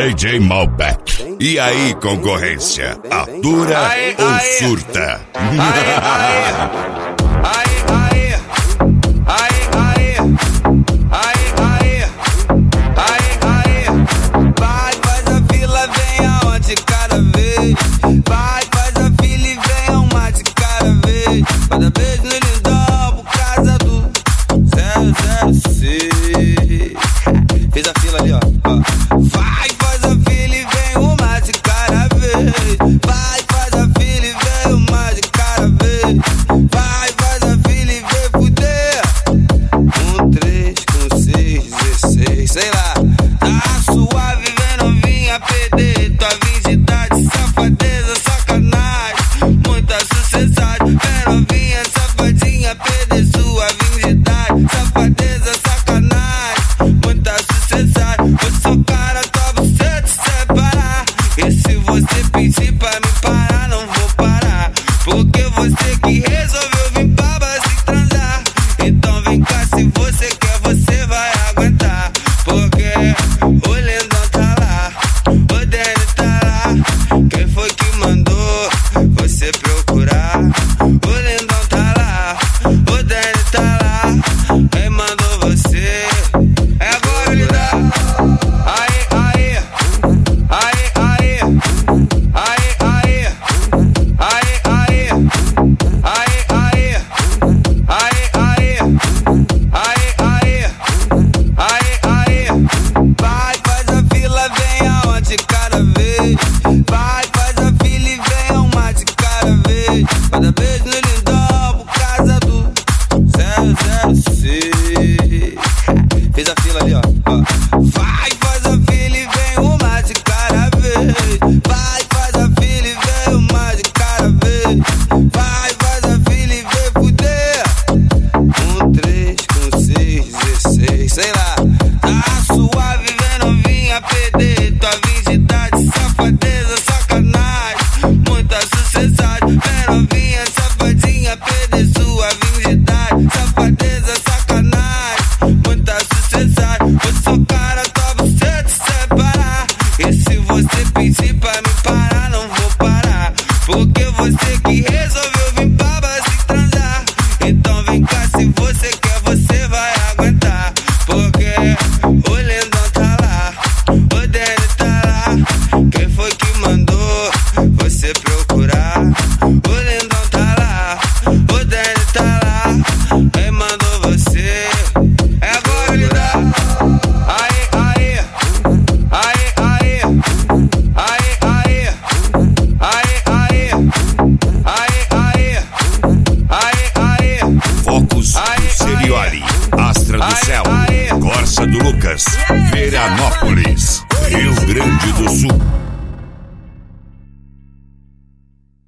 DJ Malbec. E aí, concorrência, atura ou surta? Vai, faz a fila, vem aonde cada vez. Vai, faz a fila e vem uma de cada vez. Cada beijo no lindão por causa do 006. Fez a fila ali, ó. Vai, faz a fila e vem uma de cada vez. Vai, faz a fila e vem uma de cada vez. Vai, faz a fila e vem fuder. 1, 3 com 6, 16, sei lá. Tá suave, vem novinha, PD. Tua virgindade, safadeza, sacanagem. Muita sucessagem, vem novinha, safadinha, PD. Sua virgindade, safadeza, sacanagem. Muita sucessagem, eu sou cara, tua você te separar. E se você pedir pra me parar, não vou parar. Porque você que resolveu vir pra base transar. Então vem cá, se você quer, você vai aguentar. Porque o lindão tá lá, o Danny tá lá. Quem foi que mandou você procurar? O lindão tá lá, o Danny tá lá. Quem mandou você? É agora, lindão. Aê, aê, aê, aê, aê, aê, aê, aê, aê, aê, aê, aê, aê. Vai, faz a fila, vem aonde cada vez. Vai, faz a fila e vem uma de cada vez. Cada beijo no lindão por causa do 006. Fez a fila ali, ó. Vai, faz a fila e vem uma de cada vez. Vai, faz a fila e vem uma de cada vez. Vai, faz a fila e vem fuder. 1, 3 com 6, 16, sei lá. Tá suave, vem novinha, PD. Tua virgindade, safadeza, sacanagem. Muita sucessagem, vem novinha, safadinha, PD. Sua virgindade, safadeza, sacanagem. Muita sucessagem, eu sou cara, tua você te separar. E se você pedir pra me parar, não vou parar. Porque você que resolveu vir pra base transar. Então vem cá, se você quer, você vai aguentar. Porque o lindão tá lá, o Danny tá lá. Quem foi que mandou você procurar? O lindão tá lá, o Danny tá lá. Quem mandou você? É agora, lindão. Aê, aê, aê, aê, aê, aê, aê, aê, aê, aê, aê, aê. Focus Serioli, Astra do Céu, Corsa do Lucas, Veranópolis, Rio Grande do Sul.